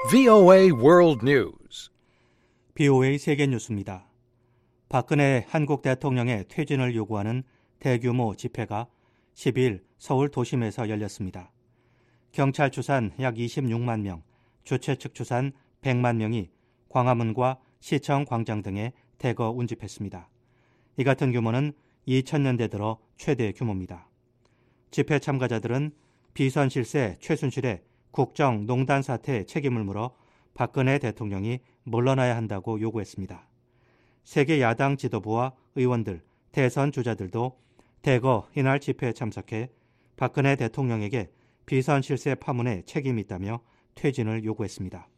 VOA World News. BOA 세계 뉴스입니다. 박근혜 한국 대통령의 퇴진을 요구하는 대규모 집회가 12일 서울 도심에서 열렸습니다. 경찰 추산 약 26만 명, 주최 측 추산 100만 명이 광화문과 시청 광장 등에 대거 운집했습니다. 이 같은 규모는 2000년대 들어 최대 규모입니다. 집회 참가자들은 비선 실세 최순실의 국정농단 사태에 책임을 물어 박근혜 대통령이 물러나야 한다고 요구했습니다. 세계 야당 지도부와 의원들, 대선 주자들도 대거 이날 집회에 참석해 박근혜 대통령에게 비선 실세 파문에 책임이 있다며 퇴진을 요구했습니다.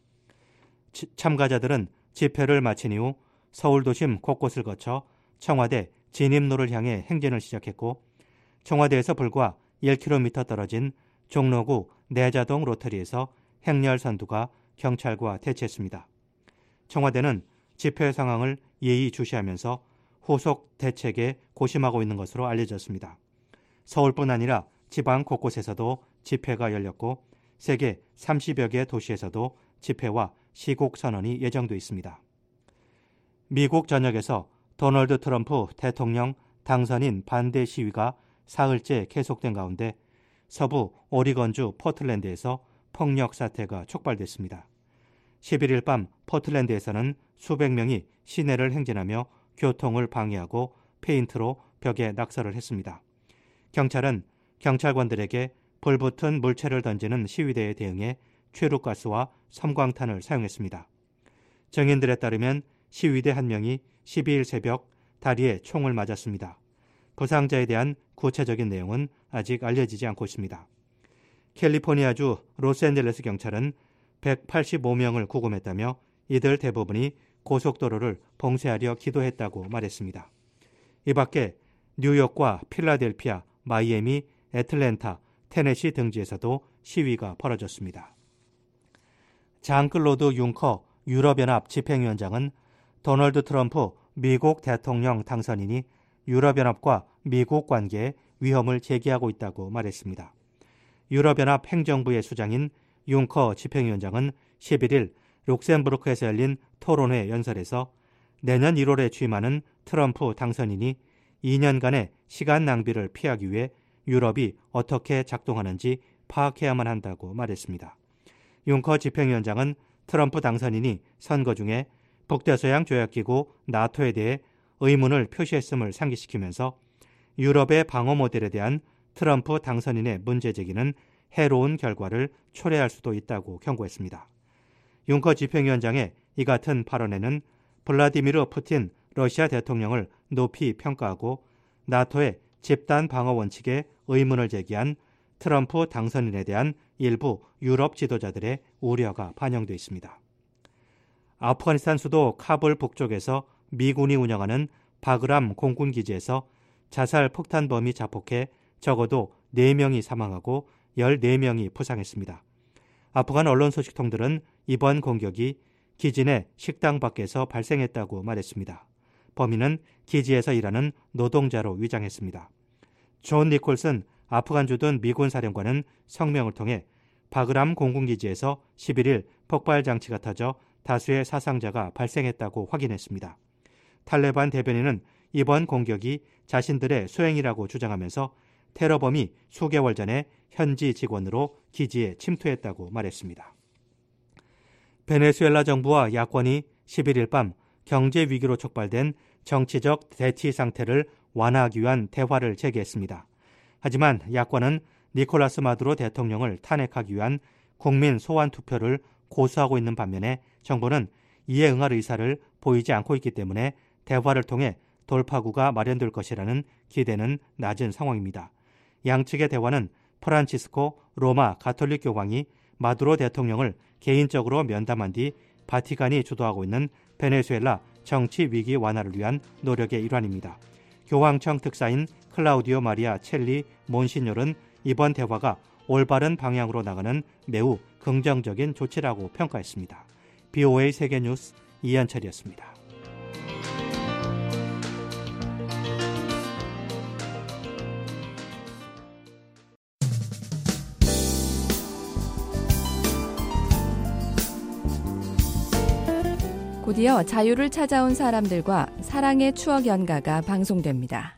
참가자들은 집회를 마친 이후 서울 도심 곳곳을 거쳐 청와대 진입로를 향해 행진을 시작했고, 청와대에서 불과 1km 떨어진 종로구 내자동 로터리에서 행렬 선두가 경찰과 대치했습니다. 청와대는 집회 상황을 예의주시하면서 후속 대책에 고심하고 있는 것으로 알려졌습니다. 서울뿐 아니라 지방 곳곳에서도 집회가 열렸고, 세계 30여 개 도시에서도 집회와 시국 선언이 예정돼 있습니다. 미국 전역에서 도널드 트럼프 대통령 당선인 반대 시위가 사흘째 계속된 가운데 서부 오리건주 포틀랜드에서 폭력 사태가 촉발됐습니다. 11일 밤 포틀랜드에서는 수백 명이 시내를 행진하며 교통을 방해하고 페인트로 벽에 낙서를 했습니다. 경찰은 경찰관들에게 불붙은 물체를 던지는 시위대에 대응해 최루가스와 섬광탄을 사용했습니다. 증인들에 따르면 시위대 한 명이 12일 새벽 다리에 총을 맞았습니다. 부상자에 대한 구체적인 내용은 아직 알려지지 않고 있습니다. 캘리포니아주 로스앤젤레스 경찰은 185명을 구금했다며 이들 대부분이 고속도로를 봉쇄하려 기도했다고 말했습니다. 이 밖에 뉴욕과 필라델피아, 마이애미, 애틀랜타, 테네시 등지에서도 시위가 벌어졌습니다. 장클로드 융커 유럽연합 집행위원장은 도널드 트럼프 미국 대통령 당선인이 유럽연합과 미국 관계에 위험을 제기하고 있다고 말했습니다. 유럽연합 행정부의 수장인 융커 집행위원장은 11일 룩셈부르크에서 열린 토론회 연설에서 내년 1월에 취임하는 트럼프 당선인이 2년간의 시간 낭비를 피하기 위해 유럽이 어떻게 작동하는지 파악해야만 한다고 말했습니다. 융커 집행위원장은 트럼프 당선인이 선거 중에 북대서양 조약기구 나토에 대해 의문을 표시했음을 상기시키면서 유럽의 방어 모델에 대한 트럼프 당선인의 문제 제기는 해로운 결과를 초래할 수도 있다고 경고했습니다. 융커 집행위원장의 이 같은 발언에는 블라디미르 푸틴 러시아 대통령을 높이 평가하고 나토의 집단 방어 원칙에 의문을 제기한 트럼프 당선인에 대한 일부 유럽 지도자들의 우려가 반영돼 있습니다. 아프가니스탄 수도 카불 북쪽에서 미군이 운영하는 바그람 공군기지에서 자살 폭탄범이 자폭해 적어도 4명이 사망하고 14명이 부상했습니다. 아프간 언론 소식통들은 이번 공격이 기지 내 식당 밖에서 발생했다고 말했습니다. 범인은 기지에서 일하는 노동자로 위장했습니다. 존 니콜슨 아프간 주둔 미군 사령관은 성명을 통해 바그람 공군기지에서 11일 폭발 장치가 터져 다수의 사상자가 발생했다고 확인했습니다. 탈레반 대변인은 이번 공격이 자신들의 소행이라고 주장하면서 테러범이 수개월 전에 현지 직원으로 기지에 침투했다고 말했습니다. 베네수엘라 정부와 야권이 11일 밤 경제 위기로 촉발된 정치적 대치 상태를 완화하기 위한 대화를 재개했습니다. 하지만 야권은 니콜라스 마두로 대통령을 탄핵하기 위한 국민 소환 투표를 고수하고 있는 반면에 정부는 이에 응할 의사를 보이지 않고 있기 때문에 대화를 통해 돌파구가 마련될 것이라는 기대는 낮은 상황입니다. 양측의 대화는 프란치스코 로마 가톨릭 교황이 마두로 대통령을 개인적으로 면담한 뒤 바티칸이 주도하고 있는 베네수엘라 정치 위기 완화를 위한 노력의 일환입니다. 교황청 특사인 클라우디오 마리아 첼리 몬시뇨는 이번 대화가 올바른 방향으로 나가는 매우 긍정적인 조치라고 평가했습니다. BOA 세계뉴스 이현철이었습니다. 곧이어 자유를 찾아온 사람들과 사랑의 추억 연가가 방송됩니다.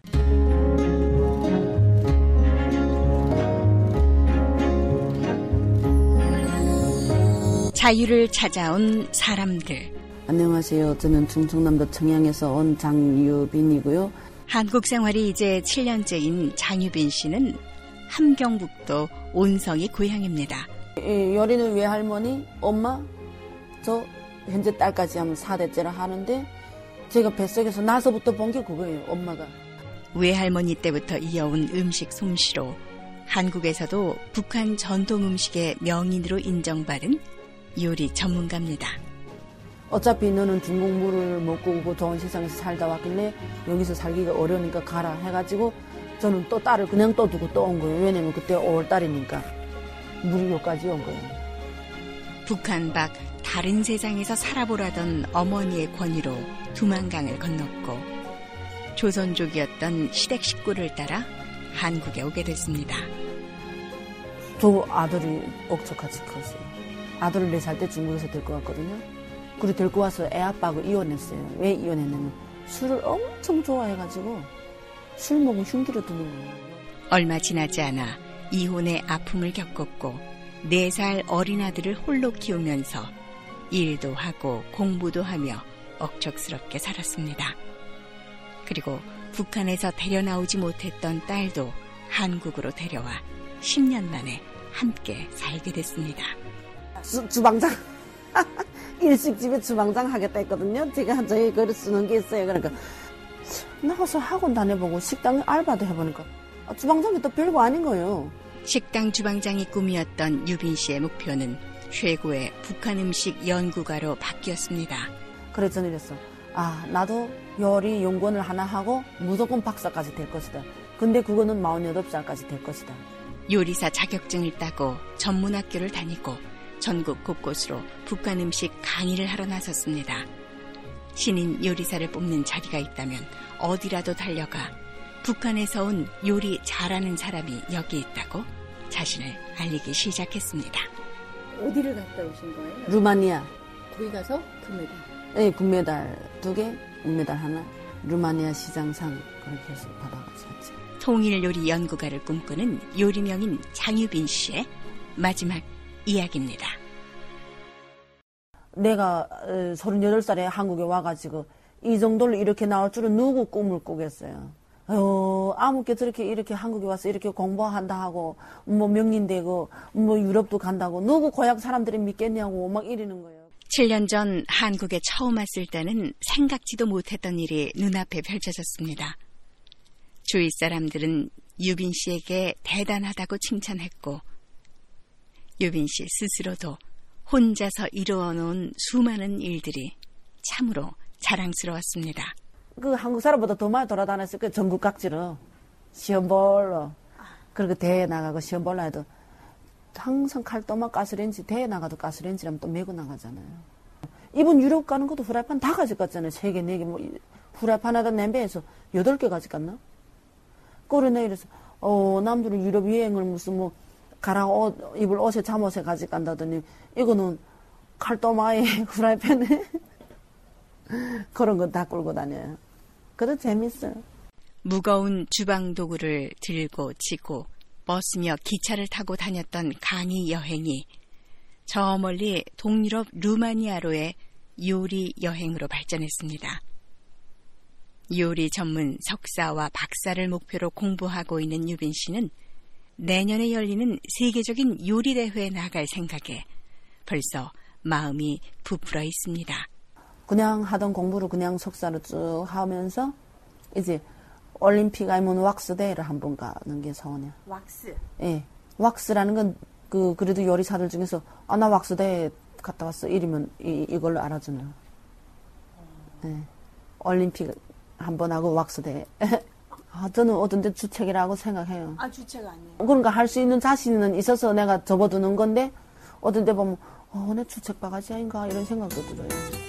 자유를 찾아온 사람들. 안녕하세요. 저는 충청남도 청양에서 온 장유빈이고요. 한국 생활이 이제 7년째인 장유빈 씨는 함경북도 온성이 고향입니다. 요리는 외할머니, 엄마, 저 현재 딸까지 하면 4대째라 하는데 제가 뱃속에서 나서부터 본 게 그거예요. 엄마가. 외할머니 때부터 이어온 음식 솜씨로 한국에서도 북한 전통 음식의 명인으로 인정받은 요리 전문가입니다. 어차피 너는 중국 물을 먹고 오고 좋은 세상에서 살다 왔길래 여기서 살기가 어려우니까 가라 해가지고 저는 또 딸을 그냥 또 두고 또 온 거예요. 왜냐면 그때 5월달이니까 물이 여기까지 온 거예요. 북한 밖 다른 세상에서 살아보라던 어머니의 권유로 두만강을 건넜고 조선족이었던 시댁 식구를 따라 한국에 오게 됐습니다. 저 아들이 억척같이 컸어요. 아들을 4살 때 중국에서 데리고 왔거든요. 그리고 데리고 와서 애 아빠하고 이혼했어요. 왜 이혼했냐면 술을 엄청 좋아해가지고 술 먹으면 흉기를 두는 거예요. 얼마 지나지 않아 이혼의 아픔을 겪었고 4살 어린 아들을 홀로 키우면서 일도 하고 공부도 하며 억척스럽게 살았습니다. 그리고 북한에서 데려나오지 못했던 딸도 한국으로 데려와 10년 만에 함께 살게 됐습니다. 주방장 일식집에 주방장 하겠다 했거든요. 제가 저희 그릇 쓰는 게 있어요. 그러니까 나가서 학원 다녀보고 식당 알바도 해보니까 주방장이 또 별거 아닌 거예요. 식당 주방장이 꿈이었던 유빈 씨의 목표는 최고의 북한 음식 연구가로 바뀌었습니다. 그래서 저는 이랬어. 나도 요리 연구원을 하나 하고 무조건 박사까지 될 것이다. 근데 그거는 48살까지 될 것이다. 요리사 자격증을 따고 전문학교를 다니고 전국 곳곳으로 북한 음식 강의를 하러 나섰습니다. 신인 요리사를 뽑는 자리가 있다면 어디라도 달려가 북한에서 온 요리 잘하는 사람이 여기 있다고 자신을 알리기 시작했습니다. 어디를 갔다 오신 거예요? 루마니아. 거기 가서 금메달? 네, 금메달 2개, 은메달 하나, 루마니아 시장상 그렇게 해서 받아가지고 샀지. 통일 요리 연구가를 꿈꾸는 요리명인 장유빈 씨의 마지막 이야기입니다. 내가 38살에 한국에 와가지고 이 정도로 이렇게 나올 줄은 누구 꿈을 꾸겠어요. 아무게 저렇게 이렇게 한국에 와서 이렇게 공부한다 하고 뭐 명인되고 뭐 유럽도 간다고 누구 고향 사람들이 믿겠냐고 막 이러는 거예요. 7년 전 한국에 처음 왔을 때는 생각지도 못했던 일이 눈앞에 펼쳐졌습니다. 주위 사람들은 유빈 씨에게 대단하다고 칭찬했고 유빈 씨 스스로도 혼자서 이루어놓은 수많은 일들이 참으로 자랑스러웠습니다. 그 한국 사람보다 더 많이 돌아다녔을 거예요. 전국 각지로 시험 볼러 그리고 대회 나가고 시험 볼러 해도 항상 칼도마 가스레인지 대회 나가도 가스레인지라면 또 메고 나가잖아요. 이번 유럽 가는 것도 후라이팬 다 가져갔잖아요. 3개, 4개 뭐 후라이팬에다 냄비에서 8개 가져갔나? 그러네 이래서 남들은 유럽 여행을 무슨 뭐 가라 옷 입을 옷에 잠옷에 가져간다더니 이거는 칼도마에 후라이팬에 그런 거 다 끌고 다녀요. 그래도 재밌어요. 무거운 주방 도구를 들고 지고 버스며 기차를 타고 다녔던 강의 여행이 저 멀리 동유럽 루마니아로의 요리 여행으로 발전했습니다. 요리 전문 석사와 박사를 목표로 공부하고 있는 유빈 씨는 내년에 열리는 세계적인 요리 대회에 나갈 생각에 벌써 마음이 부풀어 있습니다. 그냥 하던 공부를 그냥 석사를 쭉 하면서 이제 올림픽 아니면 왁스 대회를 한번 가는 게 소원이야. 왁스? 예. 왁스라는 건 그래도 요리사들 중에서 나 왁스 대회 갔다 왔어 이러면 이걸로 알아주네요. 예. 올림픽 한번 하고 왁스 대회. 저는 어떤데 주책이라고 생각해요. 주책 아니에요. 그러니까 할 수 있는 자신은 있어서 내가 접어두는 건데 어떤 데 보면 내 주책 바가지 아닌가 이런 생각도 들어요.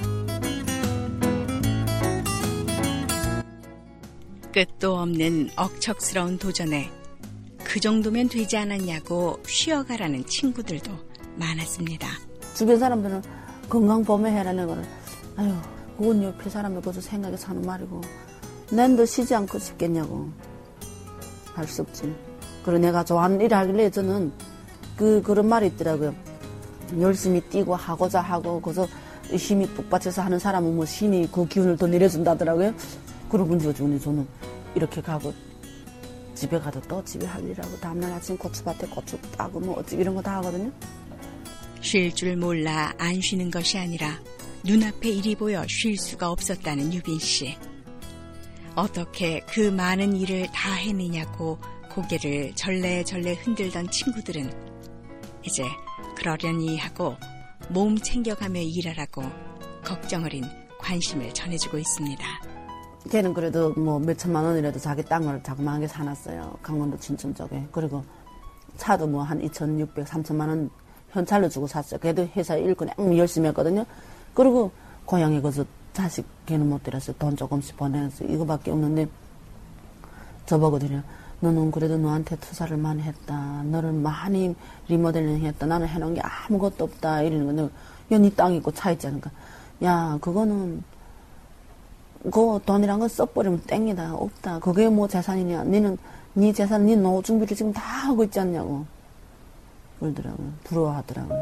끝도 없는 억척스러운 도전에 그 정도면 되지 않았냐고 쉬어가라는 친구들도 많았습니다. 주변 사람들은 건강 보호해라는 거를 아유, 그건 옆에 사람들 거기서 생각에 사는 말이고, 낸도 쉬지 않고 싶겠냐고. 할 수 없지. 그리고 내가 좋아하는 일을 하길래 저는 그런 말이 있더라고요. 열심히 뛰고 하고자 하고, 거기서 힘이 북받쳐서 하는 사람은 뭐 신이 그 기운을 더 내려준다더라고요. 그러고 저는 이렇게 가고, 집에 가도 또 집에 할 일하고, 다음날 아침 고추밭에 고추 따고 뭐 어찌 이런 거 다 하거든요. 쉴 줄 몰라 안 쉬는 것이 아니라 눈앞에 일이 보여 쉴 수가 없었다는 유빈 씨. 어떻게 그 많은 일을 다 해내냐고 고개를 절레절레 흔들던 친구들은 이제 그러려니 하고 몸 챙겨가며 일하라고 걱정 어린 관심을 전해주고 있습니다. 걔는 그래도 뭐 몇천만 원이라도 자기 땅을 자그마하게 사놨어요. 강원도 춘천 쪽에. 그리고 차도 뭐 한 2,600, 3천만 원 현찰로 주고 샀어요. 걔도 회사 일 그냥 열심히 했거든요. 그리고 고향에 가서 자식 걔는 못 데렸어요. 돈 조금씩 보내서 이거밖에 없는데 저보거든요. 너는 그래도 너한테 투자를 많이 했다. 너를 많이 리모델링 했다. 나는 해놓은 게 아무것도 없다. 이러는 건데 야, 네 땅 있고 차 있지 않을까. 야, 그거는 그 돈이란 건 써버리면 땡이다. 없다. 그게 뭐 재산이냐. 너는 네 재산, 네 노후 준비를 지금 다 하고 있지 않냐고. 그러더라고요. 부러워하더라고요.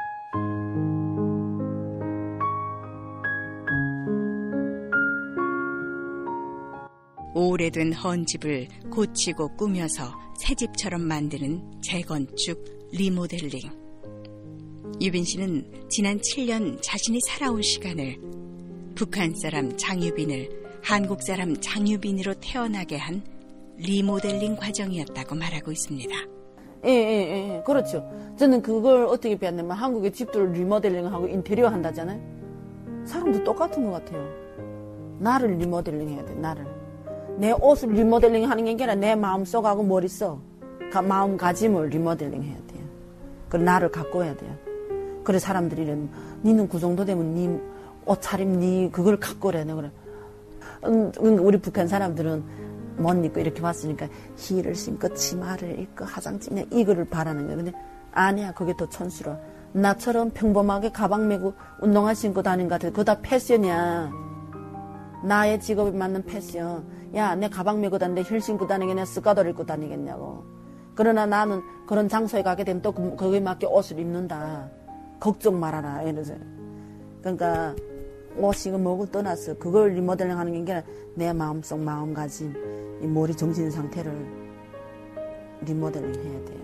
오래된 헌집을 고치고 꾸며서 새 집처럼 만드는 재건축, 리모델링. 유빈 씨는 지난 7년 자신이 살아온 시간을 북한 사람 장유빈을 한국 사람 장유빈으로 태어나게 한 리모델링 과정이었다고 말하고 있습니다. 예, 그렇죠. 저는 그걸 어떻게 배웠냐면 한국의 집들을 리모델링하고 인테리어 한다잖아요. 사람도 똑같은 것 같아요. 나를 리모델링 해야 돼, 나를. 내 옷을 리모델링 하는 게 아니라 내 마음속하고 머릿속, 마음가짐을 리모델링 해야 돼요. 그리고 나를 가꿔야 돼요. 그래 사람들이 이러면 니는 그 정도 되면 니 옷차림 니 그걸 가꿔래. 그래. 우리 북한 사람들은 못 입고 이렇게 봤으니까 힐을 신고 치마를 입고 화장지 그냥 이거를 바라는 거예요. 근데 아니야, 그게 더 촌스러워. 나처럼 평범하게 가방 메고 운동화 신고 다니는 것 같아. 그거 다 패션이야. 나의 직업에 맞는 패션. 야, 내 가방 메고 다니는데 힐 신고 다니겠냐, 스카드를 입고 다니겠냐고. 그러나 나는 그런 장소에 가게 되면 또 거기에 맞게 옷을 입는다. 걱정 말아라. 이러세요. 그러니까 옷이 뭐고 떠났어. 그걸 리모델링 하는 게 아니라 내 마음속 마음가짐, 이 머리 정신 상태를 리모델링 해야 돼요.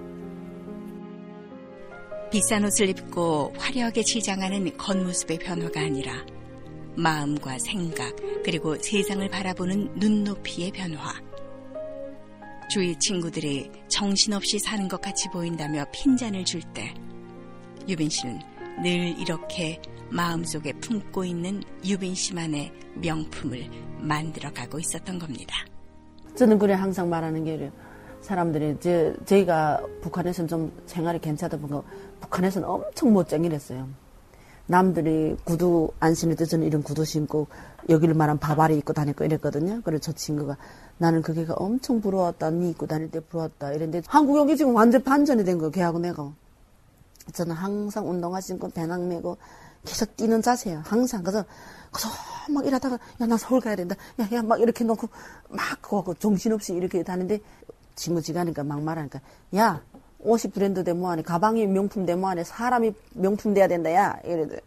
비싼 옷을 입고 화려하게 치장하는 겉모습의 변화가 아니라 마음과 생각 그리고 세상을 바라보는 눈높이의 변화. 주위 친구들이 정신없이 사는 것 같이 보인다며 핀잔을 줄 때 유빈 씨는 늘 이렇게 마음속에 품고 있는 유빈 씨만의 명품을 만들어가고 있었던 겁니다. 저는 그래 항상 말하는 게 사람들이 저희가 북한에서는 좀 생활이 괜찮다 보니까 북한에서는 엄청 멋쟁이랬어요. 남들이 구두 안 신을 때 저는 이런 구두 신고 여기를 말한 바바리 입고 다녔고 이랬거든요. 그래서 저 친구가 나는 그게가 엄청 부러웠다. 니 입고 다닐 때 부러웠다. 이랬는데 한국 여기 지금 완전 반전이 된 거예요. 걔하고 내가. 저는 항상 운동화 신고 배낭 메고 계속 뛰는 자세예요. 항상. 그래서 막 이러다가 야, 나 서울 가야 된다. 야, 막 이렇게 놓고 막 그거 정신없이 이렇게 다니는데 친구 지가니까 막 말하니까 야, 옷이 브랜드 돼 뭐하니, 가방이 명품 돼 뭐하니, 사람이 명품 돼야 된다, 야. 이래도.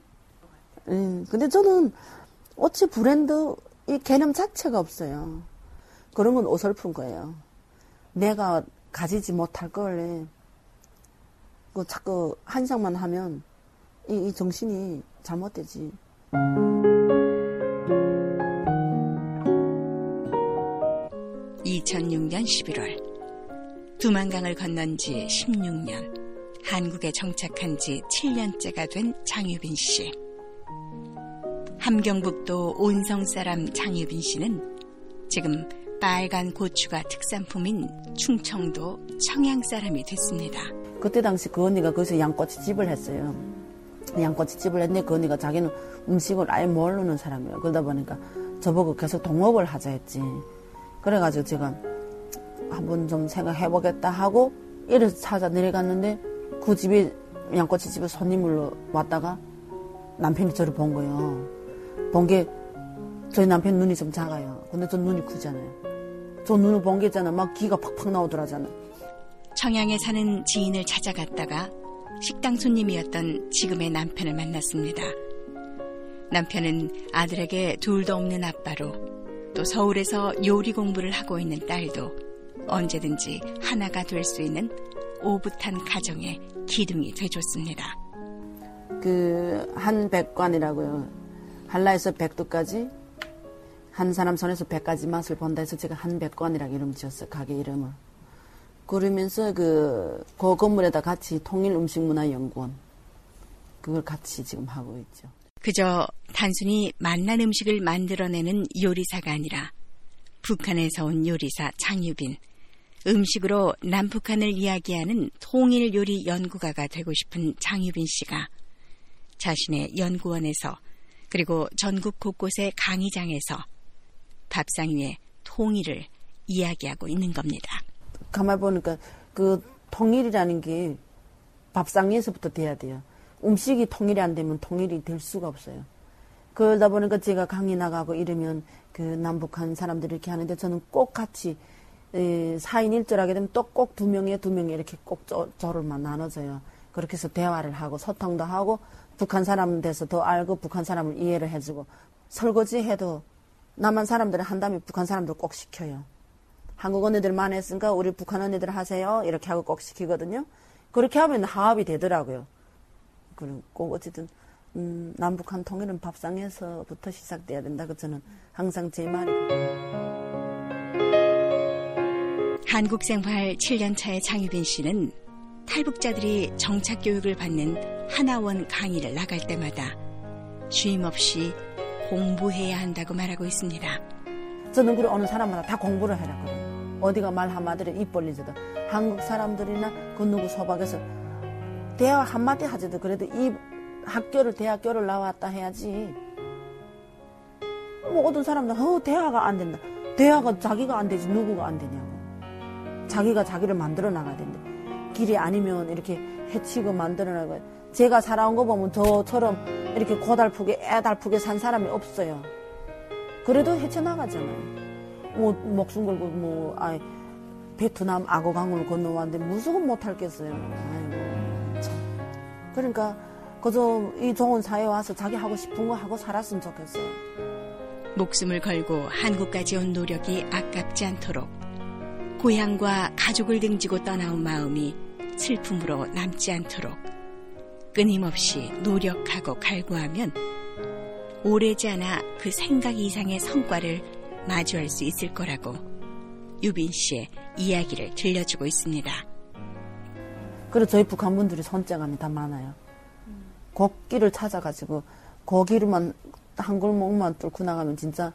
근데 저는 어찌 브랜드 이 개념 자체가 없어요. 그런 건 어설픈 거예요. 내가 가지지 못할 걸 그 자꾸 한상만 하면 이 정신이 잘못되지. 2006년 11월 두만강을 건넌 지 16년, 한국에 정착한 지 7년째가 된 장유빈 씨. 함경북도 온성 사람 장유빈 씨는 지금 빨간 고추가 특산품인 충청도 청양 사람이 됐습니다. 그때 당시 그 언니가 거기서 양꼬치집을 했어요. 양꼬치집을 했는데 그 언니가 자기는 음식을 아예 모르는 사람이에요. 그러다 보니까 저보고 계속 동업을 하자 했지. 그래가지고 제가 한번 좀 생각해보겠다 하고 이래서 찾아 내려갔는데 그 집에 양꼬치집에 손님으로 왔다가 남편이 저를 본 거예요. 본 게 저희 남편 눈이 좀 작아요. 근데 저 눈이 크잖아요. 저 눈을 본 게 있잖아. 막 기가 팍팍 나오더라잖아. 청양에 사는 지인을 찾아갔다가 식당 손님이었던 지금의 남편을 만났습니다. 남편은 아들에게 둘도 없는 아빠로 또 서울에서 요리 공부를 하고 있는 딸도 언제든지 하나가 될 수 있는 오붓한 가정의 기둥이 돼줬습니다. 그 한백관이라고요. 한라에서 백두까지 한 사람 손에서 100가지 맛을 본다 해서 제가 한백관이라고 이름 지었어요. 가게 이름을. 그러면서 그 건물에다 같이 통일음식문화연구원 그걸 같이 지금 하고 있죠. 그저 단순히 맛난 음식을 만들어내는 요리사가 아니라 북한에서 온 요리사 장유빈, 음식으로 남북한을 이야기하는 통일 요리 연구가가 되고 싶은 장유빈 씨가 자신의 연구원에서 그리고 전국 곳곳의 강의장에서 밥상 위에 통일을 이야기하고 있는 겁니다. 가만히 보니까 그 통일이라는 게 밥상 위에서부터 돼야 돼요. 음식이 통일이 안 되면 통일이 될 수가 없어요. 그러다 보니까 제가 강의 나가고 이러면 그 남북한 사람들이 이렇게 하는데 저는 꼭 같이 4인 1조를 하게 되면 또 꼭 2명에 이렇게 꼭 조를만 나눠져요. 그렇게 해서 대화를 하고 소통도 하고 북한 사람 돼서 더 알고 북한 사람을 이해를 해주고 설거지 해도 남한 사람들은 한다면 북한 사람들 꼭 시켜요. 한국 언니들만 했으니까 우리 북한 언니들 하세요. 이렇게 하고 꼭 시키거든요. 그렇게 하면 화합이 되더라고요. 그리고 꼭 어쨌든 남북한 통일은 밥상에서부터 시작돼야 된다고 저는 항상 제 말이에요. 한국 생활 7년 차의 장유빈 씨는 탈북자들이 정착교육을 받는 하나원 강의를 나갈 때마다 쉼없이 공부해야 한다고 말하고 있습니다. 저는 그래 어느 사람마다 다 공부를 해라 그래요. 어디가 말 한마디를 입 벌리지도 한국 사람들이나 그 누구 소박에서 대화 한마디 하지도 그래도 이 대학교를 나왔다 해야지. 뭐 어떤 사람들은 대화가 안 된다. 대화가 자기가 안 되지 누구가 안 되냐고. 자기가 자기를 만들어 나가야 된다. 길이 아니면 이렇게 해치고 만들어 나가야. 제가 살아온 거 보면 저처럼 이렇게 고달프게 애달프게 산 사람이 없어요. 그래도 헤쳐나가잖아요. 뭐 목숨 걸고 베트남 악어강을 건너왔는데 무슨 못할겠어요. 아이고 참. 그러니까 그저 이 좋은 사회에 와서 자기 하고 싶은 거 하고 살았으면 좋겠어요. 목숨을 걸고 한국까지 온 노력이 아깝지 않도록 고향과 가족을 등지고 떠나온 마음이 슬픔으로 남지 않도록 끊임없이 노력하고 갈구하면 오래지 않아 그 생각 이상의 성과를 마주할 수 있을 거라고 유빈 씨의 이야기를 들려주고 있습니다. 그리고 저희 북한 분들이 손재간이 다 많아요. 곡길을 찾아가지고 거기로만 한 골목만 뚫고 나가면 진짜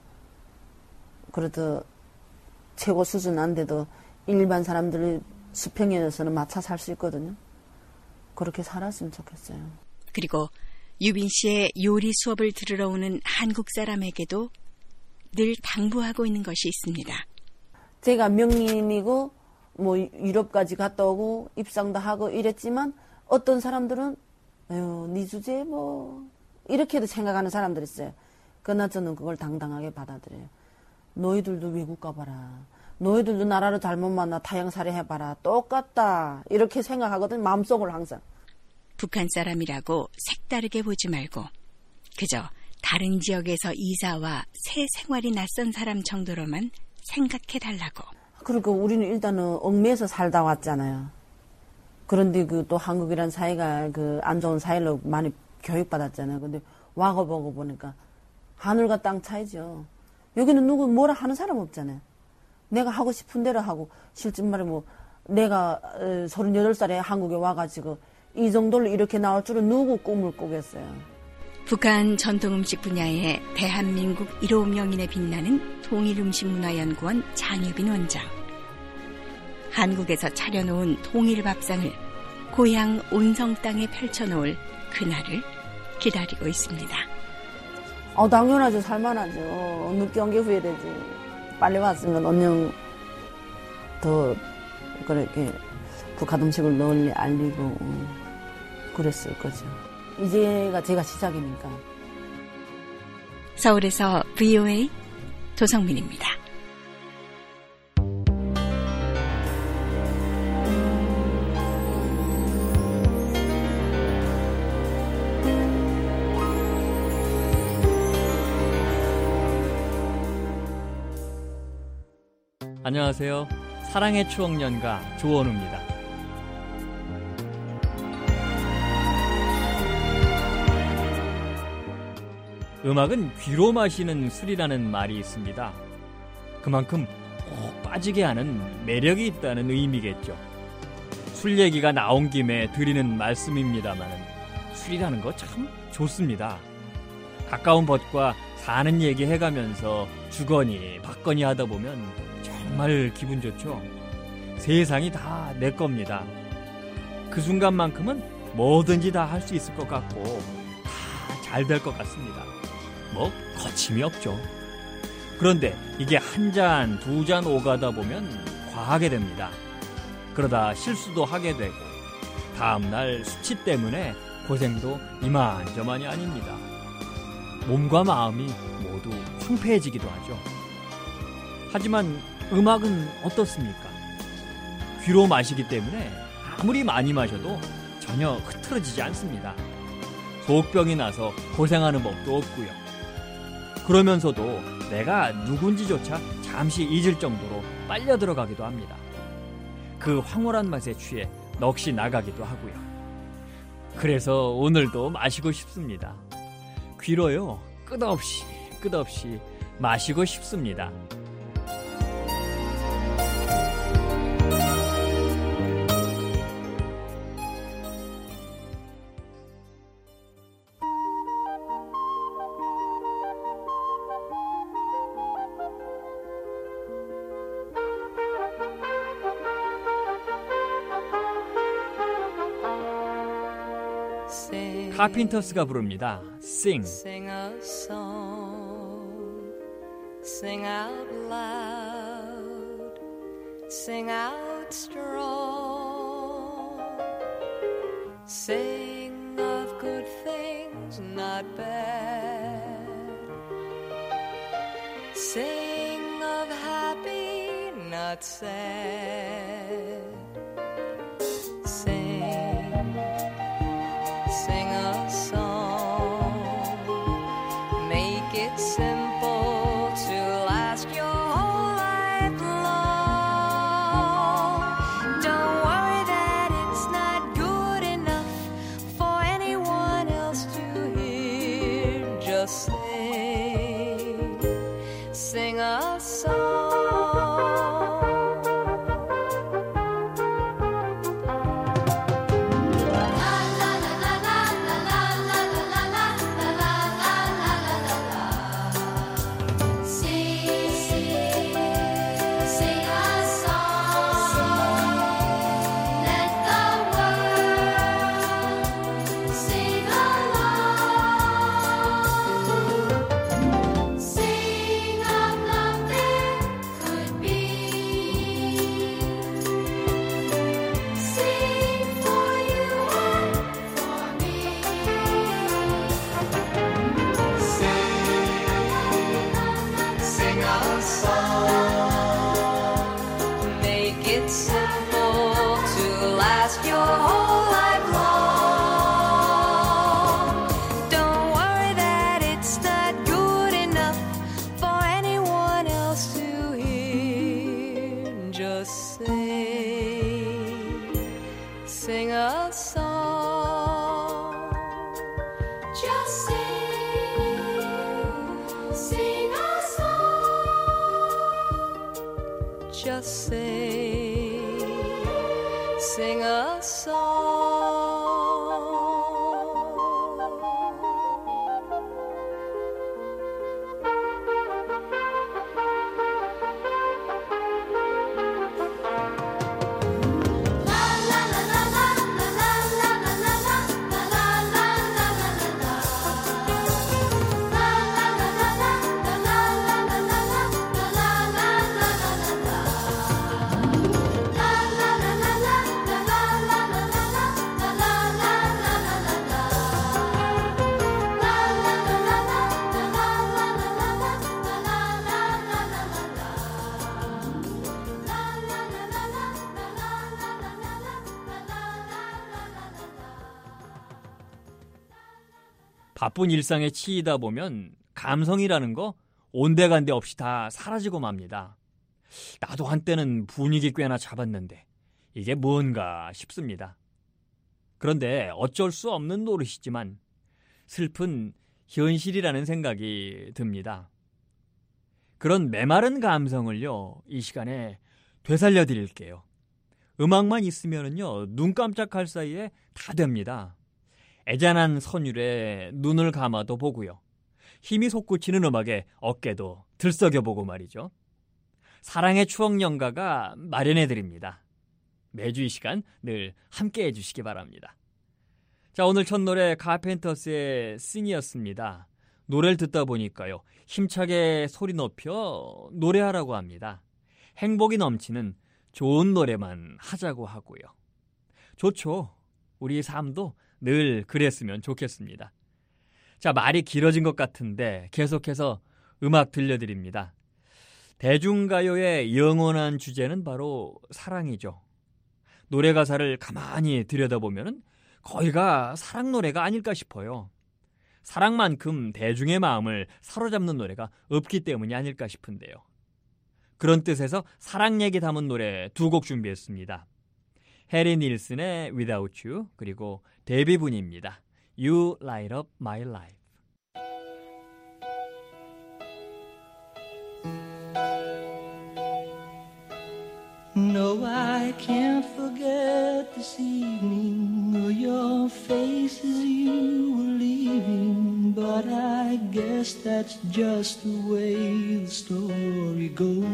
그래도 최고 수준 안 돼도 일반 사람들이 수평에서는 맞춰 살 수 있거든요. 그렇게 살았으면 좋겠어요. 그리고 유빈 씨의 요리 수업을 들으러 오는 한국 사람에게도 늘 당부하고 있는 것이 있습니다. 제가 명인이고 뭐 유럽까지 갔다 오고 입상도 하고 이랬지만 어떤 사람들은 네 주제에 뭐 이렇게도 생각하는 사람들이 있어요. 그러나 저는 그걸 당당하게 받아들여요. 너희들도 외국 가봐라. 너희들도 나라를 잘못 만나 타향살이 해봐라. 똑같다. 이렇게 생각하거든 마음속으로 항상. 북한 사람이라고 색다르게 보지 말고 그저 다른 지역에서 이사와 새 생활이 낯선 사람 정도로만 생각해달라고. 그러니까 우리는 일단은 얽매에서 살다 왔잖아요. 그런데 그 또 한국이란 사회가 그 안 좋은 사회로 많이 교육받았잖아요. 근데 와보고 보니까 하늘과 땅 차이죠. 여기는 누구 뭐라 하는 사람 없잖아요. 내가 하고 싶은 대로 하고 실제 말에 뭐 내가 38살에 한국에 와가지고 이 정도로 이렇게 나올 줄은 누구 꿈을 꾸겠어요. 북한 전통음식 분야의 대한민국 1호 명인에 빛나는 통일음식문화연구원 장유빈 원장. 한국에서 차려놓은 통일밥상을 고향 온성 땅에 펼쳐놓을 그날을 기다리고 있습니다. 당연하죠. 살만하죠. 늦게 온 게 후회되지. 빨리 왔으면 언영 더 그렇게 북한 음식을 널리 알리고 그랬을 거죠. 이제가 제가 시작이니까. 서울에서 VOA 조성민입니다. 안녕하세요. 사랑의 추억 연가 조원우입니다. 음악은 귀로 마시는 술이라는 말이 있습니다. 그만큼 꼭 빠지게 하는 매력이 있다는 의미겠죠. 술 얘기가 나온 김에 드리는 말씀입니다만 술이라는 거 참 좋습니다. 가까운 벗과 사는 얘기 해가면서 주거니 받거니 하다 보면 정말 기분 좋죠. 세상이 다 내 겁니다. 그 순간만큼은 뭐든지 다 할 수 있을 것 같고 다 잘 될 것 같습니다. 뭐 거침이 없죠. 그런데 이게 한 잔, 두 잔 오가다 보면 과하게 됩니다. 그러다 실수도 하게 되고 다음날 수치 때문에 고생도 이만저만이 아닙니다. 몸과 마음이 모두 황폐해지기도 하죠. 하지만 음악은 어떻습니까? 귀로 마시기 때문에 아무리 많이 마셔도 전혀 흐트러지지 않습니다. 속병이 나서 고생하는 법도 없고요. 그러면서도 내가 누군지조차 잠시 잊을 정도로 빨려 들어가기도 합니다. 그 황홀한 맛에 취해 넋이 나가기도 하고요. 그래서 오늘도 마시고 싶습니다. 귀로요, 끝없이 마시고 싶습니다. 카핀터스가 부릅니다. Sing. Sing a song, sing out loud, sing out strong, sing of good things, not bad, sing of happy, not sad, sing a song, make it simple to last your whole life long. Don't worry that it's not good enough for anyone else to hear. Just sing a song. Sing a song. Just sing a song. Just sing a song. 바쁜 일상에 치이다 보면 감성이라는 거 온데간데 없이 다 사라지고 맙니다. 나도 한때는 분위기 꽤나 잡았는데 이게 뭔가 싶습니다. 그런데 어쩔 수 없는 노릇이지만 슬픈 현실이라는 생각이 듭니다. 그런 메마른 감성을요, 이 시간에 되살려 드릴게요. 음악만 있으면은요, 눈 깜짝할 사이에 다 됩니다. 애잔한 선율에 눈을 감아도 보고요. 힘이 솟구치는 음악에 어깨도 들썩여보고 말이죠. 사랑의 추억 연가가 마련해드립니다. 매주 이 시간 늘 함께 해주시기 바랍니다. 자, 오늘 첫 노래 카펜터스의 Sing이었습니다. 노래를 듣다 보니까요, 힘차게 소리 높여 노래하라고 합니다. 행복이 넘치는 좋은 노래만 하자고 하고요. 좋죠. 우리 삶도 늘 그랬으면 좋겠습니다. 자, 말이 길어진 것 같은데 계속해서 음악 들려드립니다. 대중가요의 영원한 주제는 바로 사랑이죠. 노래 가사를 가만히 들여다보면 거의가 사랑 노래가 아닐까 싶어요. 사랑만큼 대중의 마음을 사로잡는 노래가 없기 때문이 아닐까 싶은데요. 그런 뜻에서 사랑 얘기 담은 노래 두 곡 준비했습니다. 해리 닐슨의 Without You, 그리고 데뷔 분입니다. You Light Up My Life. No, I can't forget this evening or your face as you were leaving, but I guess that's just the way the story goes.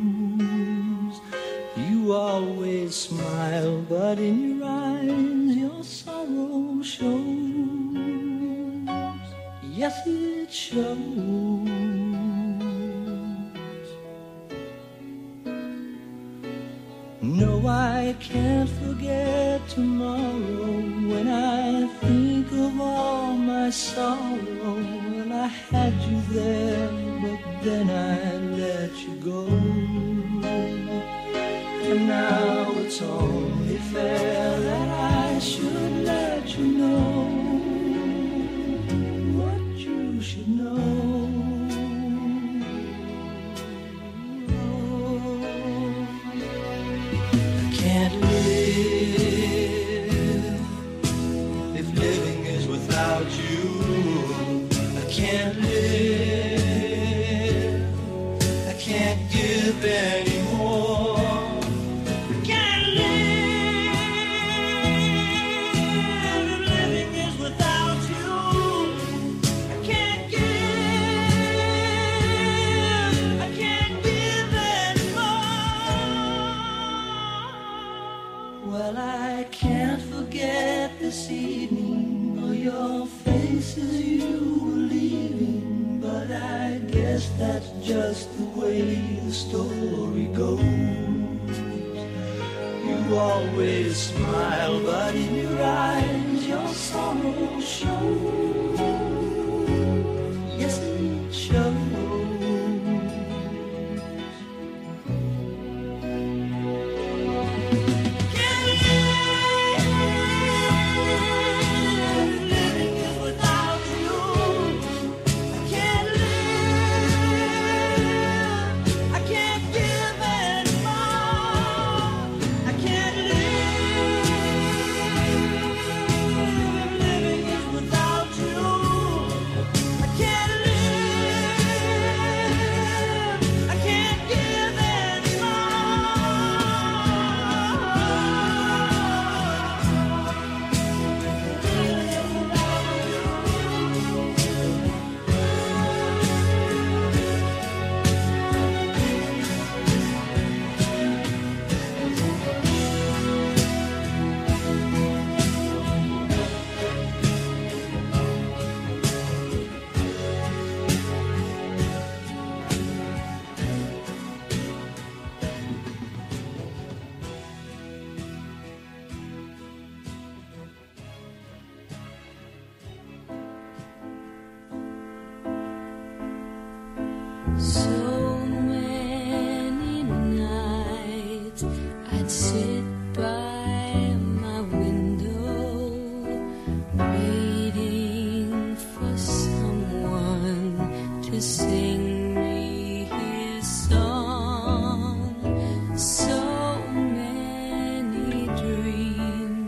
You always smile, but in your eyes your sorrow shows. Yes, it shows. No, I can't forget tomorrow when I think of all my sorrow. Well, I had you there, but then I let you go. And now it's only fair that I should let you know what you should know. Can't live if living is without you. I can't live. I can't give anymore. I can't live if living is without you. I can't give. I can't give anymore. Well, I can't forget this evening or your face as you were leaving, but I guess that's just the way the story goes. You always smile, but in your eyes your sorrow shows. Yes, it shows. Without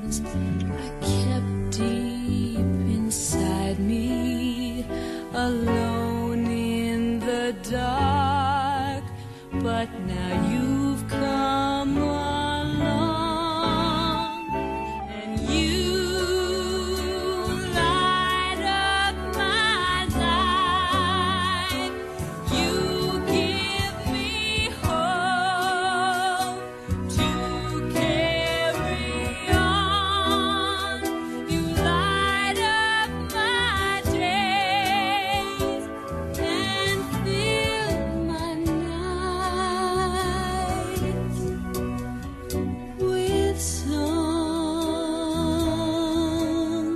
feelings I kept deep inside me, alone in the dark. But now you've come along, and you light up my life. You give me hope to carry on. You light up my days and fill my nights with song.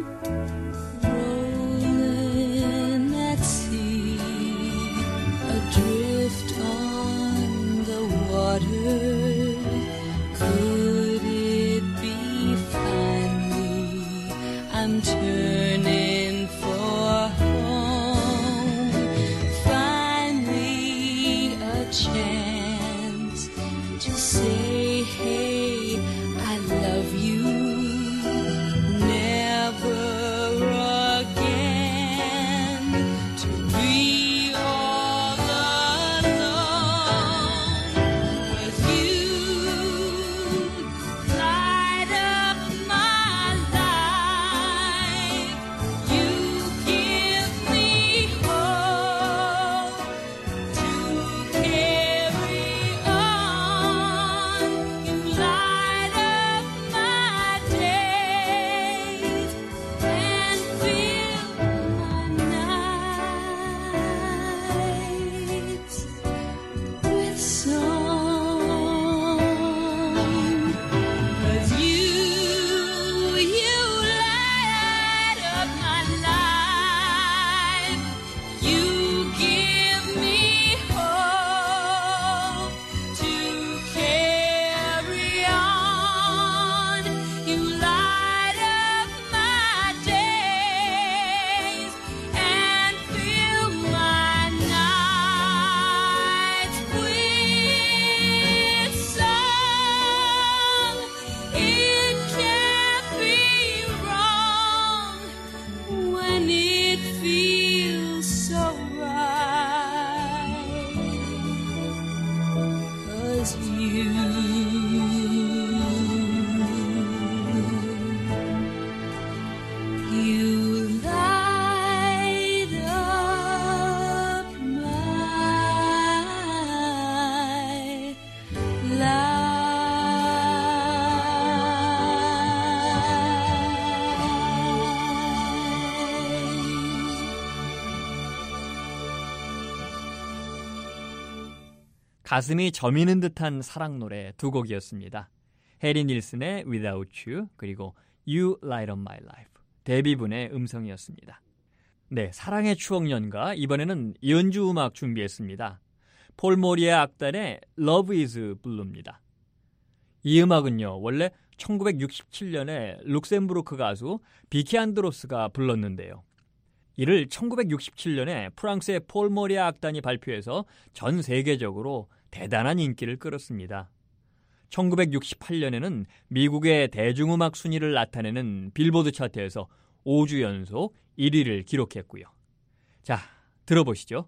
Rolling at sea, adrift on the water. Could it be finally I'm turning for home? Finally a chance to say, hey, I love you. Never again to be all alone. 'Cause you light up my life. You give me hope to carry on. You light up my days and fill my nights with song. 'Cause you light up my life. You give me hope to carry on. You light up my days and fill my nights with song. It can't be wrong when it feels so right. 'Cause you light up my 가슴이 저미는 듯한 사랑 노래 두 곡이었습니다. 해리 닐슨의 Without You 그리고 You Light Up My Life 데뷔분의 음성이었습니다. 네, 사랑의 추억 연가 이번에는 연주 음악 준비했습니다. 폴 모리의 악단의 Love is Blue입니다. 이 음악은요 원래 1967년에 룩셈부르크 가수 비키 안드로스가 불렀는데요. 이를 1967년에 프랑스의 폴 모리의 악단이 발표해서 전 세계적으로 대단한 인기를 끌었습니다. 1968년에는 미국의 대중음악 순위를 나타내는 빌보드 차트에서 5주 연속 1위를 기록했고요. 자, 들어보시죠.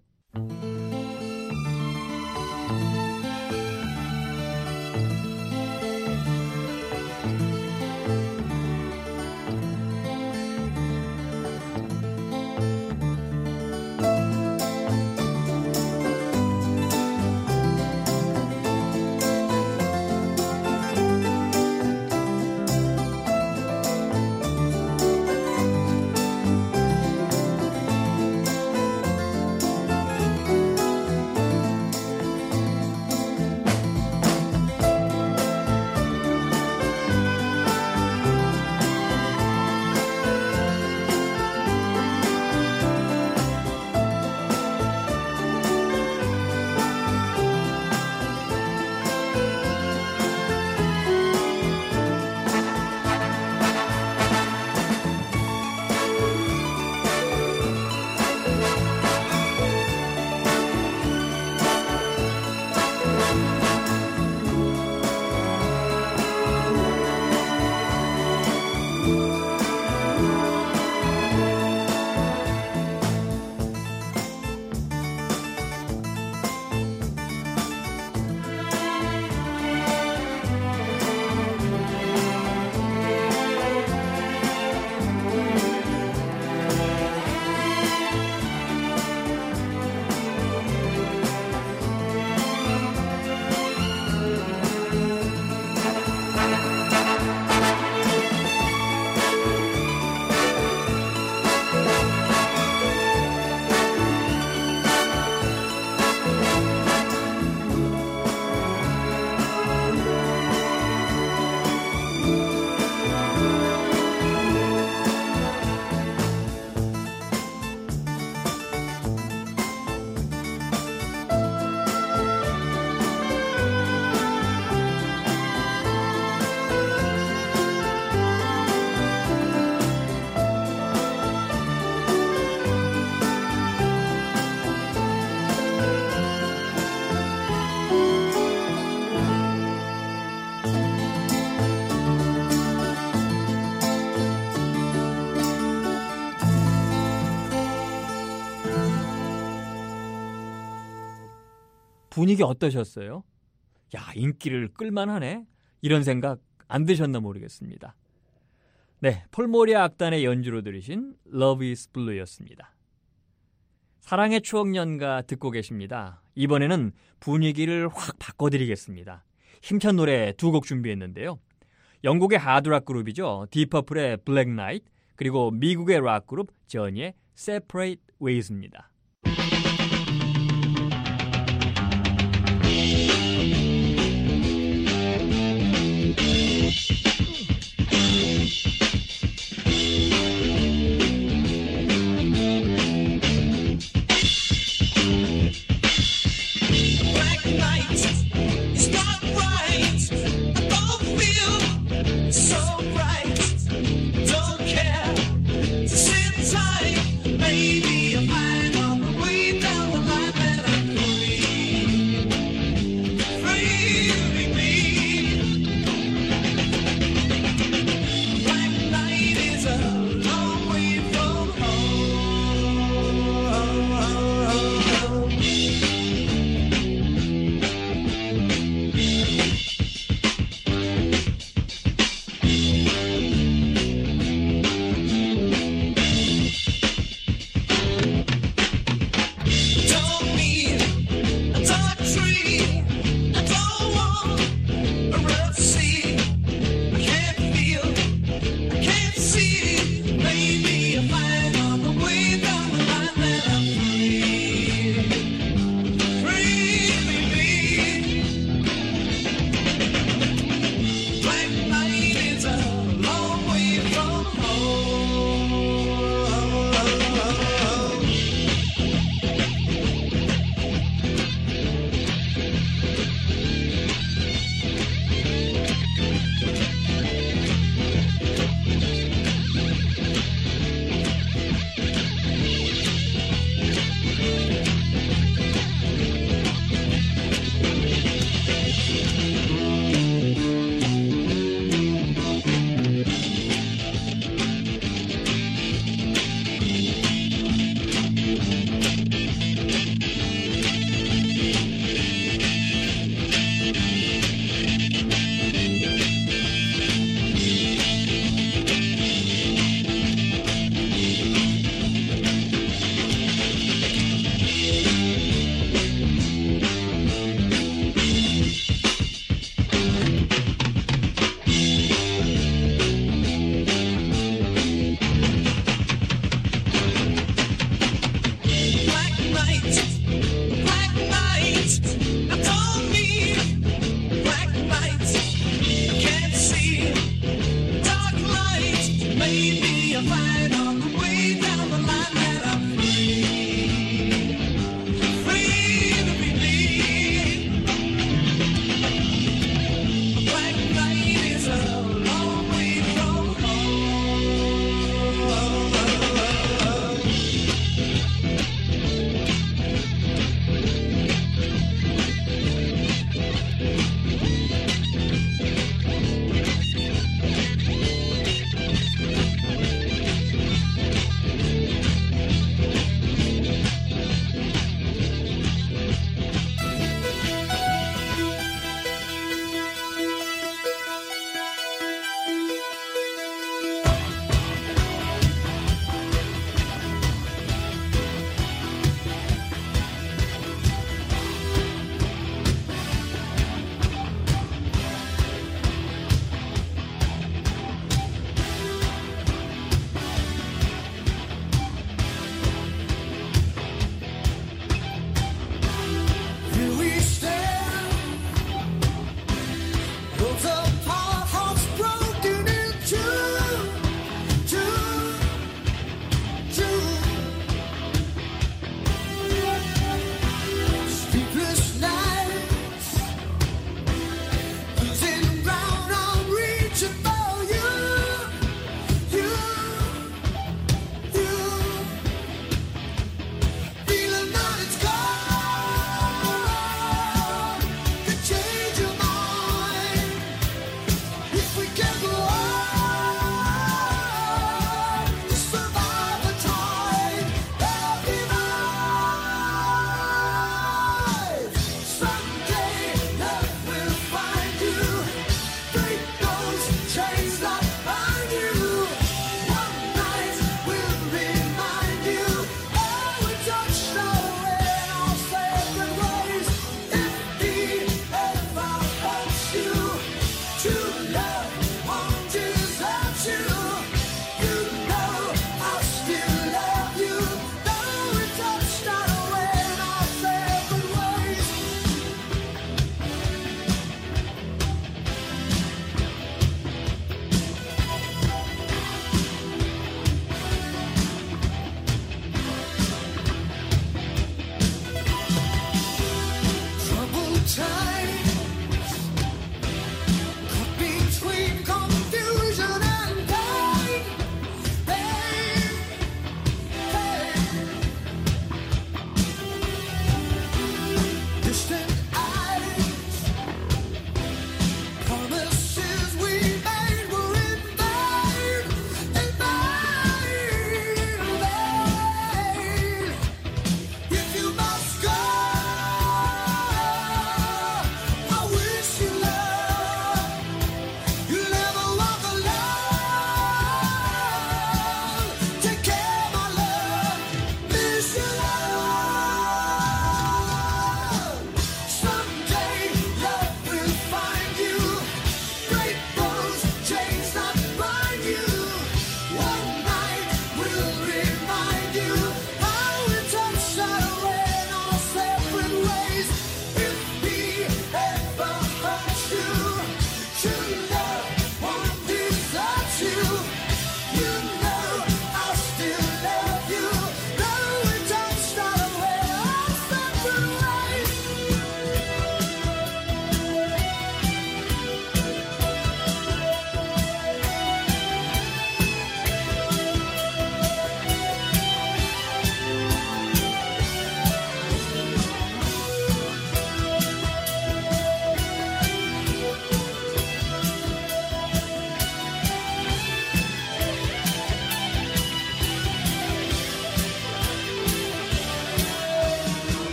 분위기 어떠셨어요? 야, 인기를 끌만하네? 이런 생각 안 드셨나 모르겠습니다. 네, 폴모리아 악단의 연주로 들으신 Love is Blue였습니다. 사랑의 추억 연가 듣고 계십니다. 이번에는 분위기를 확 바꿔드리겠습니다. 힘찬 노래 두 곡 준비했는데요. 영국의 하드락 그룹이죠. 디퍼플의 Black Knight, 그리고 미국의 락 그룹 저니의 Separate Ways입니다.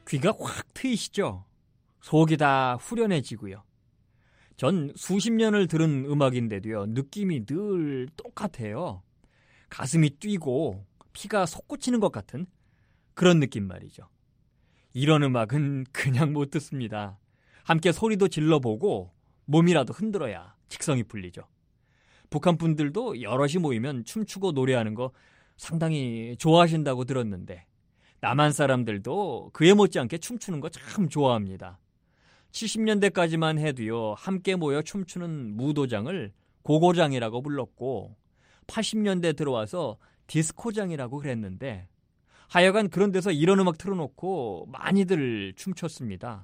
귀가 확 트이시죠? 속이 다 후련해지고요. 전 수십 년을 들은 음악인데도요, 느낌이 늘 똑같아요. 가슴이 뛰고 피가 솟구치는 것 같은 그런 느낌 말이죠. 이런 음악은 그냥 못 듣습니다. 함께 소리도 질러보고 몸이라도 흔들어야 직성이 풀리죠. 북한 분들도 여럿이 모이면 춤추고 노래하는 거 상당히 좋아하신다고 들었는데 남한 사람들도 그에 못지않게 춤추는 거 참 좋아합니다. 70년대까지만 해도요, 함께 모여 춤추는 무도장을 고고장이라고 불렀고 80년대 들어와서 디스코장이라고 그랬는데 하여간 그런 데서 이런 음악 틀어놓고 많이들 춤췄습니다.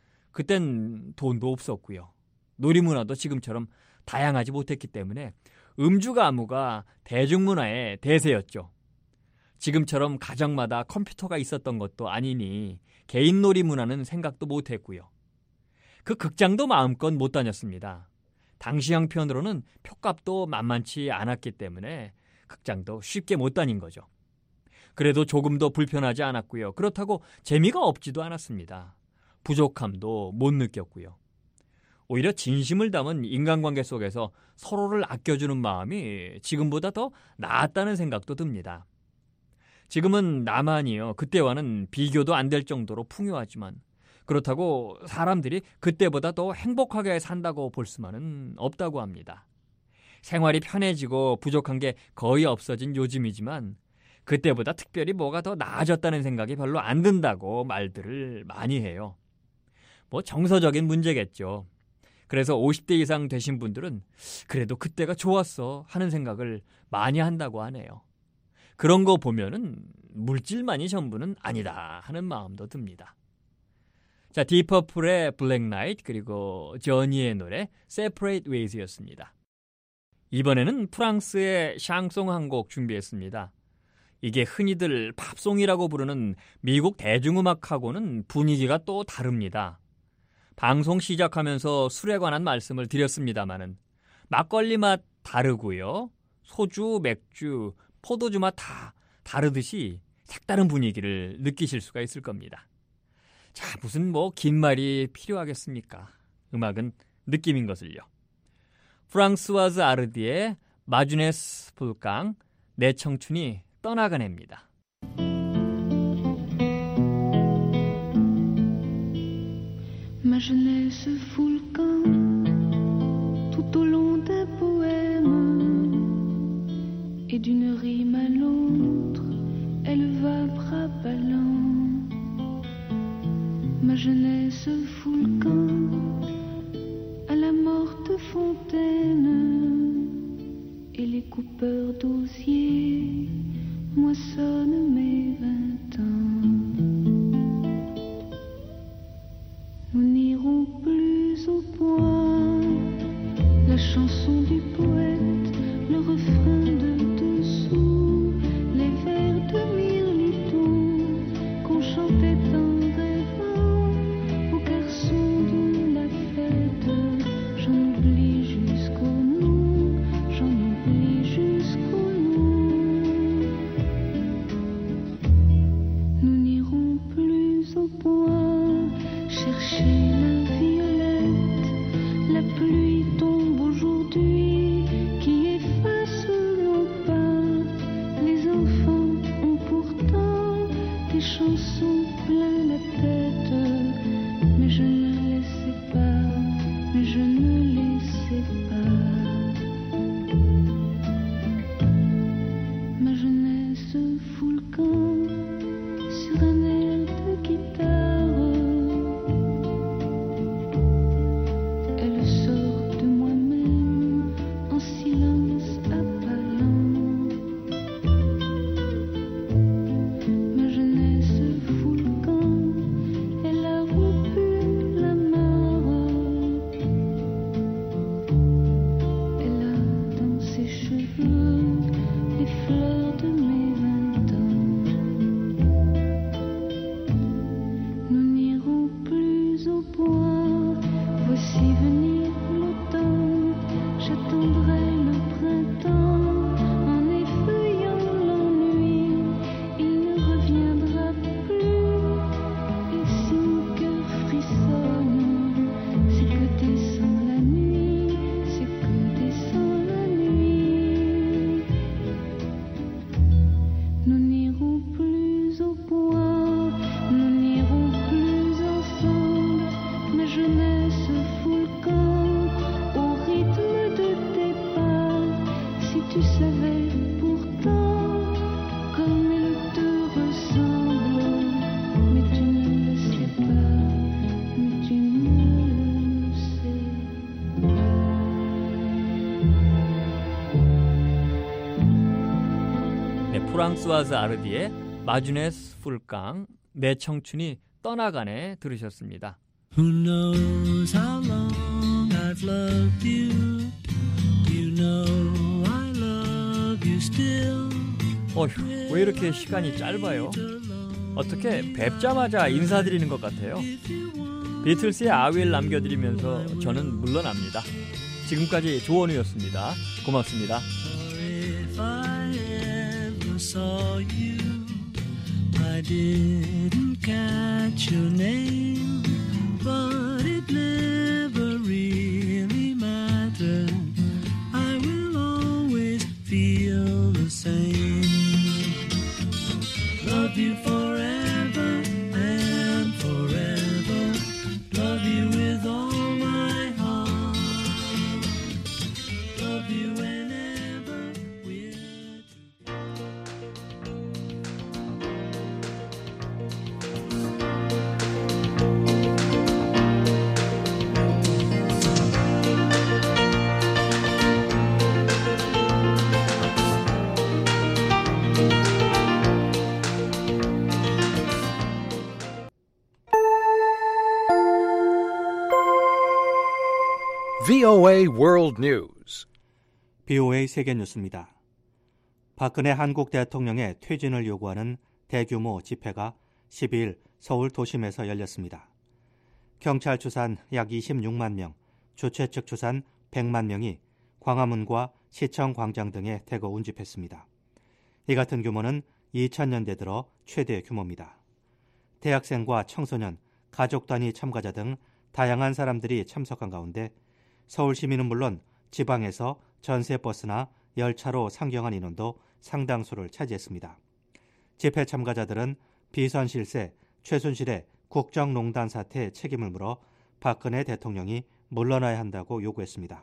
그땐 돈도 없었고요. 놀이문화도 지금처럼 다양하지 못했기 때문에 음주가무가 대중문화의 대세였죠. 지금처럼 가정마다 컴퓨터가 있었던 것도 아니니 개인 놀이문화는 생각도 못했고요. 그 극장도 마음껏 못 다녔습니다. 당시 형편으로는 표값도 만만치 않았기 때문에 극장도 쉽게 못 다닌 거죠. 그래도 조금도 불편하지 않았고요. 그렇다고 재미가 없지도 않았습니다. 부족함도 못 느꼈고요. 오히려 진심을 담은 인간관계 속에서 서로를 아껴주는 마음이 지금보다 더 나았다는 생각도 듭니다. 지금은 나만이요, 그때와는 비교도 안 될 정도로 풍요하지만 그렇다고 사람들이 그때보다 더 행복하게 산다고 볼 수만은 없다고 합니다. 생활이 편해지고 부족한 게 거의 없어진 요즘이지만 그때보다 특별히 뭐가 더 나아졌다는 생각이 별로 안 든다고 말들을 많이 해요. 뭐 정서적인 문제겠죠. 그래서 50대 이상 되신 분들은 그래도 그때가 좋았어 하는 생각을 많이 한다고 하네요. 그런 거 보면은 물질만이 전부는 아니다 하는 마음도 듭니다. 자, 디퍼플의 블랙 나이트 그리고 저니의 노래 Separate Ways였습니다. 이번에는 프랑스의 샹송 한 곡 준비했습니다. 이게 흔히들 팝송이라고 부르는 미국 대중음악하고는 분위기가 또 다릅니다. 방송 시작하면서 술에 관한 말씀을 드렸습니다마는 막걸리 맛 다르고요. 소주, 맥주, 포도주 맛 다 다르듯이 색다른 분위기를 느끼실 수가 있을 겁니다. 자, 무슨 긴 말이 필요하겠습니까? 음악은 느낌인 것을요. 프랑스와즈 아르디의 마주네스 불강, 내 청춘이 떠나간 해입니다. Ma jeunesse fout le camp tout au long des poèmes et d'une rime à l'autre elle va bras ballants. Ma jeunesse fout le camp à la morte fontaine et les coupeurs d'osier moissonnent mes 20 ans. Nous n'irons plus au bois, la chanson du poète, le refrain de dessous, les vers de Mirliton qu'on chantait en rêvant aux garçons de la fête. J'en oublie jusqu'au nom, j'en oublie jusqu'au nom. Nous n'irons plus au bois chercher la violette, la pluie tombe aujourd'hui qui efface nos pas. Les enfants ont pourtant des chansons plein la tête, mais je ne les sais pas, mais je ne les sais pas. Ma jeunesse fout le camp sur un air de guitare. 프랑스와즈 아르디의 마주네스 풀강 내 청춘이 떠나가네 들으셨습니다. Who knows how long I've loved you? You know I love you still. 어휴, 왜 이렇게 시간이 짧아요? 어떻게 뵙자마자 인사드리는 것 같아요. 비틀스의 아윌 남겨드리면서 저는 물러납니다. 지금까지 조원우였습니다. 고맙습니다. If I ever saw you, I didn't catch your name, but it never really mattered. I will always feel the same. Love you forever and forever. Love you with all my heart. Love you whenever we're VOA World News. BOA 세계뉴스입니다. 박근혜 한국 대통령의 퇴진을 요구하는 대규모 집회가 12일 서울 도심에서 열렸습니다. 경찰 추산 약 26만 명, 주최 측 추산 100만 명이 광화문과 시청 광장 등에 대거 운집했습니다. 이 같은 규모는 2000년대 들어 최대 규모입니다. 대학생과 청소년, 가족 단위 참가자 등 다양한 사람들이 참석한 가운데 서울 시민은 물론 지방에서 전세버스나 열차로 상경한 인원도 상당수를 차지했습니다. 집회 참가자들은 비선실세, 최순실의 국정농단 사태에 책임을 물어 박근혜 대통령이 물러나야 한다고 요구했습니다.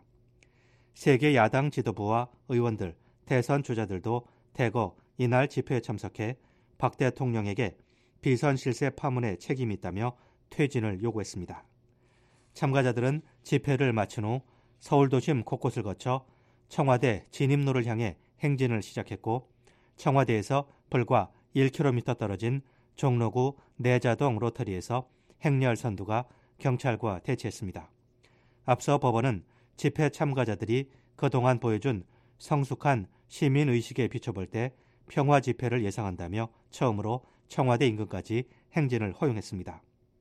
세계 야당 지도부와 의원들, 대선 주자들도 대거 이날 집회에 참석해 박 대통령에게 비선실세 파문에 책임이 있다며 퇴진을 요구했습니다. 참가자들은 집회를 마친 후 서울 도심 곳곳을 거쳐 청와대 진입로를 향해 행진을 시작했고 청와대에서 불과 1km 떨어진 종로구 내자동 로터리에서 행렬 선두가 경찰과 대치했습니다. 앞서 법원은 집회 참가자들이 그동안 보여준 성숙한 시민의식에 비춰볼 때 평화 집회를 예상한다며 처음으로 청와대 인근까지 행진을 허용했습니다.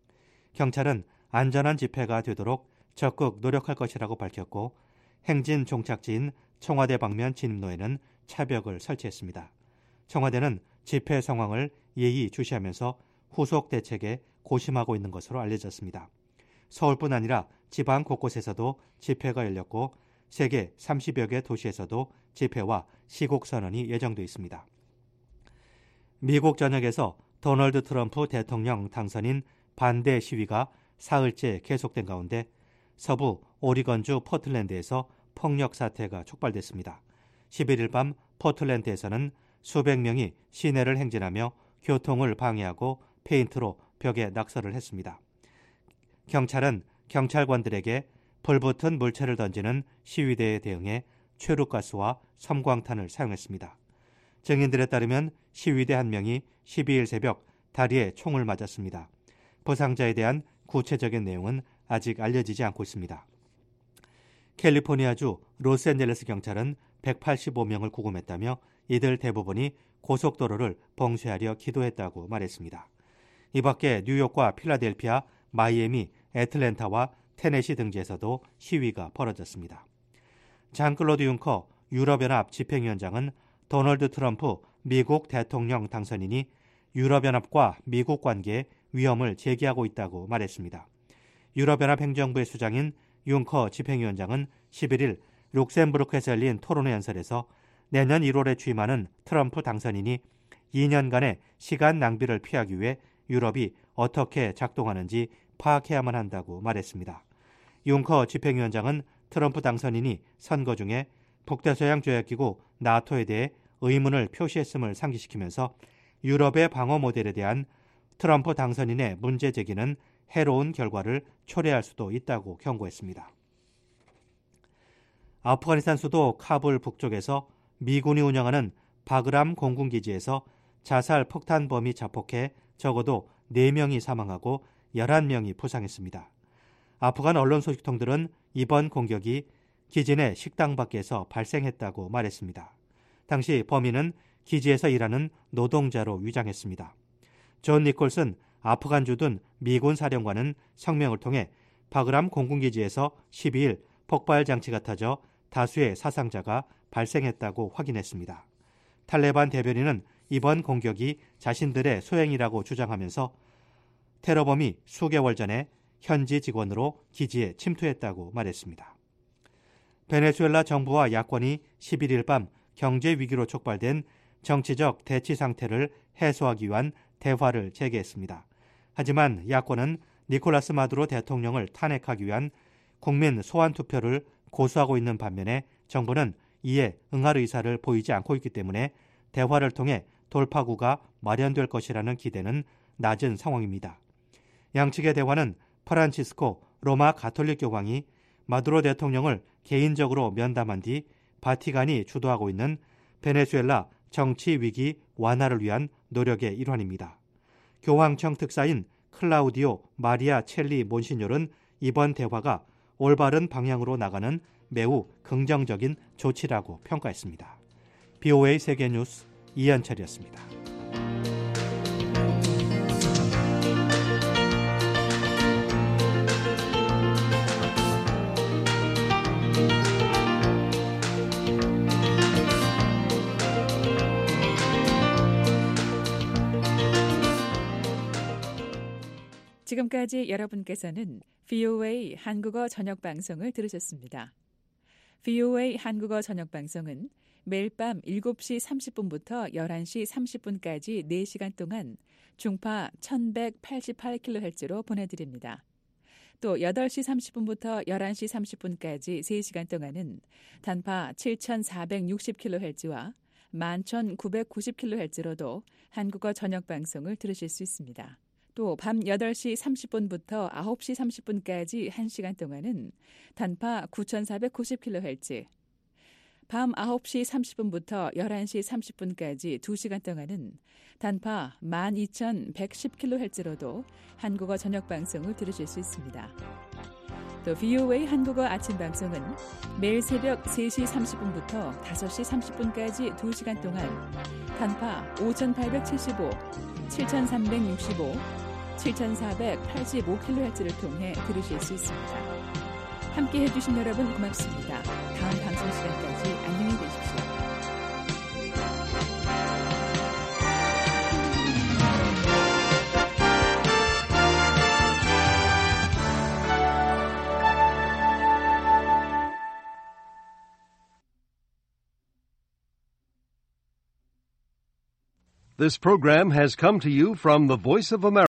경찰은 안전한 집회가 되도록 적극 노력할 것이라고 밝혔고 행진 종착지인 청와대 방면 진입로에는 차벽을 설치했습니다. 청와대는 집회 상황을 예의주시하면서 후속 대책에 고심하고 있는 것으로 알려졌습니다. 서울뿐 아니라 지방 곳곳에서도 집회가 열렸고 세계 30여 개 도시에서도 집회와 시국 선언이 예정돼 있습니다. 미국 전역에서 도널드 트럼프 대통령 당선인 반대 시위가 사흘째 계속된 가운데 서부 오리건주 포틀랜드에서 폭력 사태가 촉발됐습니다. 11일 밤 포틀랜드에서는 수백 명이 시내를 행진하며 교통을 방해하고 페인트로 벽에 낙서를 했습니다. 경찰은 경찰관들에게 불붙은 물체를 던지는 시위대에 대응해 최루가스와 섬광탄을 사용했습니다. 증인들에 따르면 시위대 한 명이 12일 새벽 다리에 총을 맞았습니다. 부상자에 대한 구체적인 내용은 아직 알려지지 않고 있습니다. 캘리포니아주 로스앤젤레스 경찰은 185명을 구금했다며 이들 대부분이 고속도로를 봉쇄하려 기도했다고 말했습니다. 이 밖에 뉴욕과 필라델피아, 마이애미, 애틀랜타와 테네시 등지에서도 시위가 벌어졌습니다. 장클로드 융커 유럽연합 집행위원장은 도널드 트럼프 미국 대통령 당선인이 유럽연합과 미국 관계에 위험을 제기하고 있다고 말했습니다. 유럽연합 행정부의 수장인 융커 집행위원장은 11일 룩셈부르크에서 열린 토론회 연설에서 내년 1월에 취임하는 트럼프 당선인이 2년간의 시간 낭비를 피하기 위해 유럽이 어떻게 작동하는지 파악해야만 한다고 말했습니다. 융커 집행위원장은 트럼프 당선인이 선거 중에 북대서양 조약기구 나토에 대해 의문을 표시했음을 상기시키면서 유럽의 방어 모델에 대한 트럼프 당선인의 문제 제기는 해로운 결과를 초래할 수도 있다고 경고했습니다. 아프가니스탄 수도 카불 북쪽에서 미군이 운영하는 바그람 공군기지에서 자살 폭탄범이 자폭해 적어도 4명이 사망하고 11명이 부상했습니다. 아프간 언론 소식통들은 이번 공격이 기지 내 식당 밖에서 발생했다고 말했습니다. 당시 범인은 기지에서 일하는 노동자로 위장했습니다. 존 니콜슨 아프간 주둔 미군 사령관은 성명을 통해 바그람 공군기지에서 12일 폭발 장치가 터져 다수의 사상자가 발생했다고 확인했습니다. 탈레반 대변인은 이번 공격이 자신들의 소행이라고 주장하면서 테러범이 수개월 전에 현지 직원으로 기지에 침투했다고 말했습니다. 베네수엘라 정부와 야권이 11일 밤 경제 위기로 촉발된 정치적 대치 상태를 해소하기 위한 대화를 재개했습니다. 하지만 야권은 니콜라스 마두로 대통령을 탄핵하기 위한 국민 소환 투표를 고수하고 있는 반면에 정부는 이에 응할 의사를 보이지 않고 있기 때문에 대화를 통해 돌파구가 마련될 것이라는 기대는 낮은 상황입니다. 양측의 대화는 프란치스코 로마 가톨릭 교황이 마두로 대통령을 개인적으로 면담한 뒤 바티칸이 주도하고 있는 베네수엘라 정치 위기 완화를 위한 노력의 일환입니다. 교황청 특사인 클라우디오 마리아 첼리 몬시뇨는 이번 대화가 올바른 방향으로 나가는 매우 긍정적인 조치라고 평가했습니다. BOA 세계뉴스 이현철이었습니다. 지금까지 여러분께서는 VOA 한국어 저녁방송을 들으셨습니다. VOA 한국어 저녁방송은 매일 밤 7시 30분부터 11시 30분까지 4시간 동안 중파 1188kHz로 보내드립니다. 또 8시 30분부터 11시 30분까지 3시간 동안은 단파 7460kHz와 11990kHz로도 한국어 저녁방송을 들으실 수 있습니다. 또 밤 8시 30분부터 9시 30분까지 1시간 동안은 단파 9490kHz, 밤 9시 30분부터 11시 30분까지 2시간 동안은 단파 12110kHz로도 한국어 저녁방송을 들으실 수 있습니다. 또 VOA 한국어 아침 방송은 매일 새벽 3시 30분부터 5시 30분까지 2시간 동안 단파 5875, 7365, 7485kHz를 통해 들으실 수 있습니다. 함께 해주신 여러분 고맙습니다. 다음 방송 시간까지 안녕히 계십시오. This program has come to you from the Voice of America.